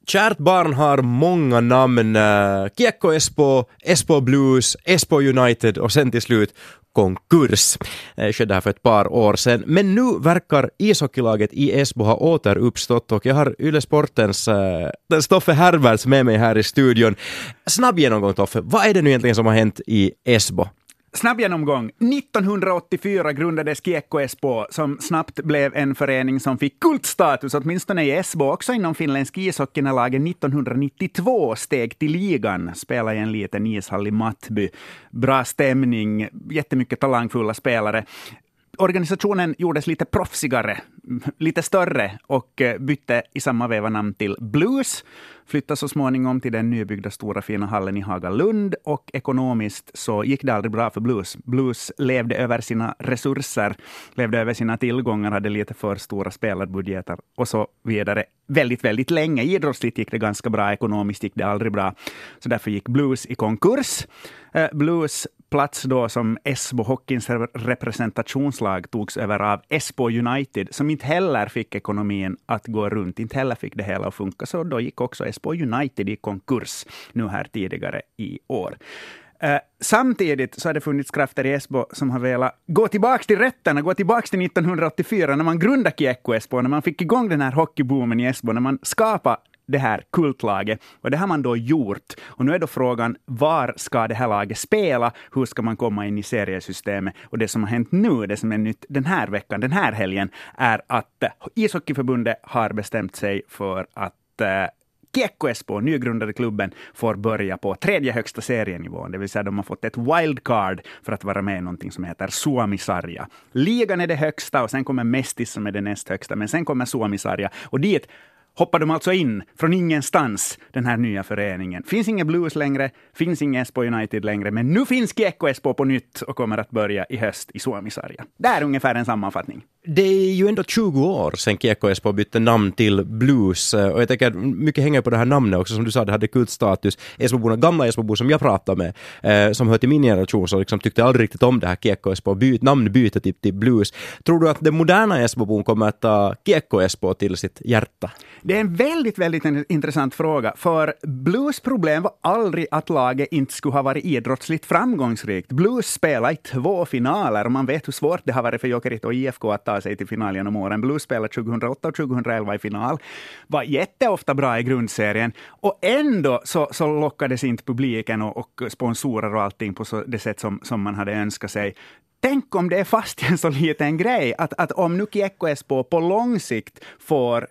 Kärt barn har många namn. Kiekko Espoo, Espoo Blues, Espoo United och sen till slut konkurs. Det skedde här för ett par år sedan. Men nu verkar ishockeylaget i Espoo ha återuppstått och jag har Yle Sportens Toffe Herberts med mig här i studion. Snabb genomgång, Toffe. Vad är det nu egentligen som har hänt i Espoo? Snabb genomgång. 1984 grundades Kiekko Espoo som snabbt blev en förening som fick kultstatus, åtminstone i Espoo. Också inom finländsk ishockey när laget 1992 steg till ligan. Spelade i en liten ishall i Mattby. Bra stämning, jättemycket talangfulla spelare. Organisationen gjordes lite proffsigare, lite större och bytte i samma veva namn till Blues. Flyttade så småningom till den nybyggda stora fina hallen i Hagalund och ekonomiskt så gick det aldrig bra för Blues. Blues levde över sina resurser, levde över sina tillgångar, hade lite för stora spelarbudgetar och så vidare. Väldigt, väldigt länge. Idrottsligt gick det ganska bra, ekonomiskt gick det aldrig bra. Så därför gick Blues i konkurs. Blues plats då som Espoo Hockeyns representationslag togs över av Espoo United, som inte heller fick ekonomin att gå runt, inte heller fick det hela att funka. Så då gick också Espoo United i konkurs nu här tidigare i år. Samtidigt så har det funnits krafter i Espoo som har velat gå tillbaka till rötterna, gå tillbaka till 1984 när man grundade Kiekko Espoo, när man fick igång den här hockeyboomen i Espoo, när man skapade det här kultlaget. Och det har man då gjort. Och nu är då frågan, var ska det här laget spela? Hur ska man komma in i seriesystemet? Och det som har hänt nu, det som är nytt den här veckan, den här helgen, är att Ishockeyförbundet har bestämt sig för att Kiekko Espoo, nygrundade klubben, får börja på tredje högsta serienivån. Det vill säga de har fått ett wildcard för att vara med i någonting som heter Suomi-sarja. Ligan är det högsta och sen kommer Mestis som är det näst högsta. Men sen kommer Suomi-sarja och dit hoppar de alltså in från ingenstans, den här nya föreningen. Finns ingen Blues längre, finns ingen Espoo United längre, men nu finns Kiekko Espoo på nytt och kommer att börja i höst i Suomi-sarja. Det är ungefär en sammanfattning. Det är ju ändå 20 år sedan Kiekko Espoo bytte namn till Blues och jag tänker mycket hänger på det här namnet också, som du sa, det hade kultstatus. Esboborna, gamla Esbobor som jag pratade med, som hör till min generation, så liksom tyckte aldrig riktigt om det här Kiekko Espoo, namnbyte till Blues. Tror du att det moderna Esbobon kommer att ta Kiekko Espoo till sitt hjärta? Det är en väldigt, väldigt intressant fråga, för Blues problem var aldrig att laget inte skulle ha varit idrottsligt framgångsrikt. Blues spelade i 2 finaler och man vet hur svårt det har varit för Jokerit och IFK att ta sig till final genom åren. Blues spelade 2008 och 2011 i final. Var jätteofta bra i grundserien och ändå så lockades inte publiken och sponsorer och allting på det sätt som man hade önskat sig. Tänk om det är fast en så liten grej att om nu Kiekko Espoo på lång sikt får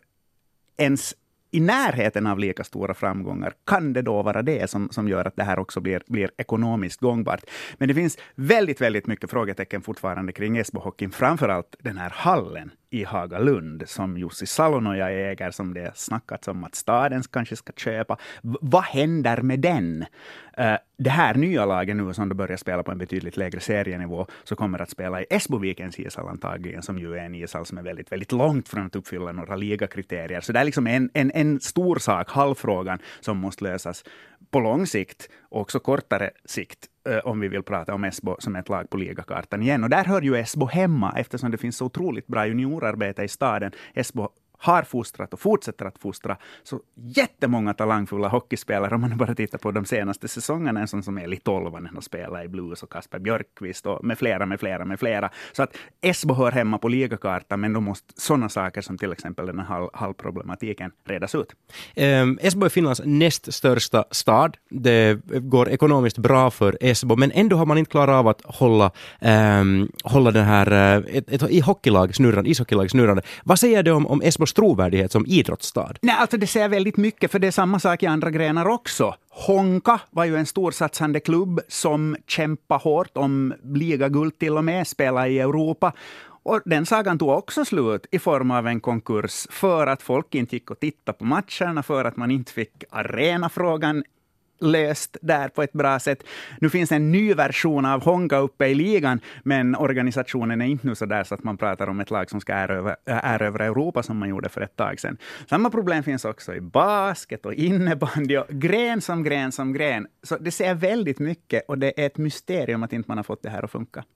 ens i närheten av lika stora framgångar, kan det då vara det som gör att det här också blir ekonomiskt gångbart. Men det finns väldigt, väldigt mycket frågetecken fortfarande kring Espoo-hockeyn, framförallt den här hallen i Hagalund som Jussi Salonoja äger, som det snackats om att staden kanske ska köpa. Vad händer med den? Det här nya laget nu som då börjar spela på en betydligt lägre serienivå, så kommer att spela i Esbovikens ishall antagligen, som ju är en ishall som är väldigt, väldigt långt från att uppfylla några ligakriterier. Så det är liksom en stor sak, halvfrågan, som måste lösas på lång sikt och också kortare sikt, om vi vill prata om Espoo som ett lag på ligakartan igen. Och där hör ju Espoo hemma, eftersom det finns så otroligt bra juniorarbete i staden. Espoo har fostrat och fortsätter att fostra så jättemånga talangfulla hockeyspelare, om man bara tittar på de senaste säsongerna, en sån som Eli Tolvanen har spelat i Blues och Kasper Björkqvist och med flera. Så att Espoo hör hemma på ligakartan, men då måste sådana saker som till exempel den här hallproblematiken redas ut. Espoo är Finlands näst största stad. Det går ekonomiskt bra för Espoo, men ändå har man inte klarat av att hålla den här ishockeylag snurrande. Vad säger du om Esboos trovärdighet som idrottsstad? Nej, alltså det säger väldigt mycket, för det är samma sak i andra grenar också. Honka var ju en storsatsande klubb som kämpade hårt om ligaguld, till och med spela i Europa. Och den sagan tog också slut i form av en konkurs, för att folk inte gick och tittade på matcherna, för att man inte fick arenafrågan löst där på ett bra sätt. Nu finns en ny version av Honka uppe i ligan, men organisationen är inte nu så där så att man pratar om ett lag som ska erövra Europa som man gjorde för ett tag sedan. Samma problem finns också i basket och innebandy och gren som gren. Så det ser väldigt mycket, och det är ett mysterium att inte man har fått det här att funka.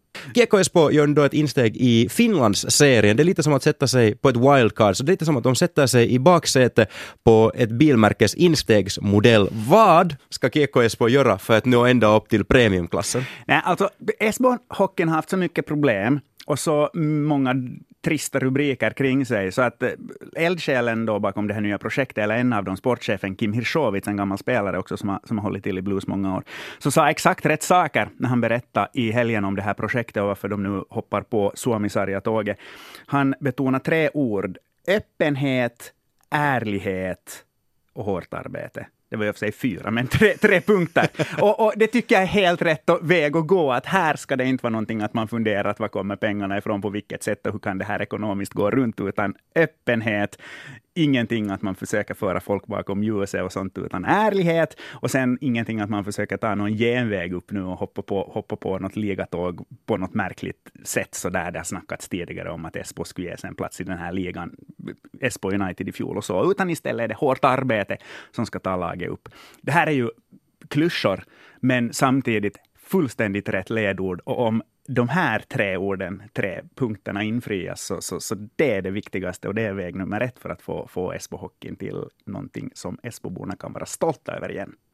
Kiekko Espoo gör då ett insteg i Finlands-serien. Det är lite som att sätta sig på ett wildcard, så det är lite som att de sätter sig i baksätet på ett bilmärkes instegsmodell. Vad ska Kiekko Espoo göra för att nå ända upp till premiumklassen? Nej, alltså Esbo-hockeyn har haft så mycket problem och så många trista rubriker kring sig, så att eldsjälen då bakom det här nya projektet, eller en av dem, sportchefen Kim Hirschowitz, en gammal spelare också som har hållit till i Blues många år, så sa exakt rätt saker när han berättade i helgen om det här projektet och varför de nu hoppar på Suomi-sarjatåget. Han betonar 3 ord: öppenhet, ärlighet och hårt arbete. Det var ju för sig 4, men 3 punkter. Och det tycker jag är helt rätt väg att gå. Att här ska det inte vara någonting att man funderar att var kommer pengarna ifrån, på vilket sätt och hur kan det här ekonomiskt gå runt, utan öppenhet. Ingenting att man försöker föra folk bakom ljuset och sånt, utan ärlighet. Och sen ingenting att man försöker ta någon genväg upp nu och hoppa på något ligatåg på något märkligt sätt. Så där det har snackats tidigare om att Espoo skulle ges en plats i den här ligan, Espoo United i fjol och så. Utan istället är det hårt arbete som ska ta laget upp. Det här är ju klyschor, men samtidigt fullständigt rätt ledord. Och om de här 3 punkterna infrias, så det är det viktigaste, och det är väg nummer 1 för att få Espoo-hockeyn till någonting som Esboborna kan vara stolta över igen.